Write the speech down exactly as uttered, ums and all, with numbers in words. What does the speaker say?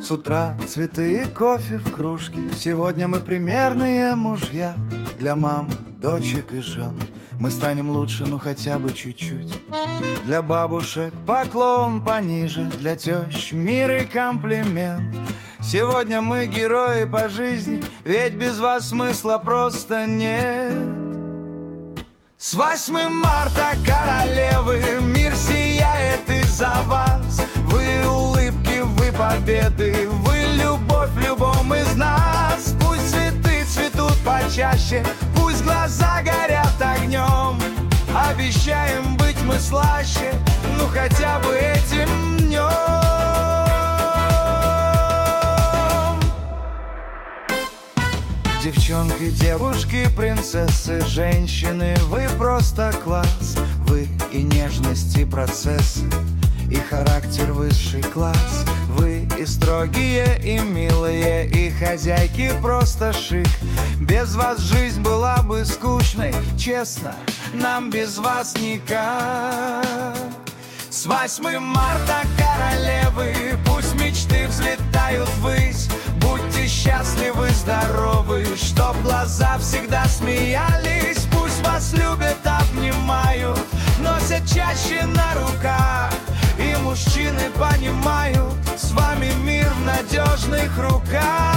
С утра цветы и кофе в кружке. Сегодня мы примерные мужья. Для мам, дочек и жен мы станем лучше, ну хотя бы чуть-чуть. Для бабушек поклон пониже, для тещ мир и комплимент. Сегодня мы герои по жизни, ведь без вас смысла просто нет. С восьмым марта, королевы, мир сияет из-за вас. Вы улыбки, вы победы, вы любовь в любом из нас. Пусть цветы цветут почаще, пусть глаза горят огнем. Обещаем быть мы слаще, ну хотя бы этим днем. Девчонки, девушки, принцессы, женщины, вы просто класс. Вы и нежность, и процессы, и характер высший класс. Вы и строгие, и милые, и хозяйки просто шик. Без вас жизнь была бы скучной, честно, нам без вас никак. С восьмым марта, королевы, пусть мечты взлетают ввысь. Будьте счастливы, здоровы, чтоб глаза всегда смеялись. Пусть вас любят, обнимают, носят чаще на руках. И мужчины понимают, с вами мир в надежных руках.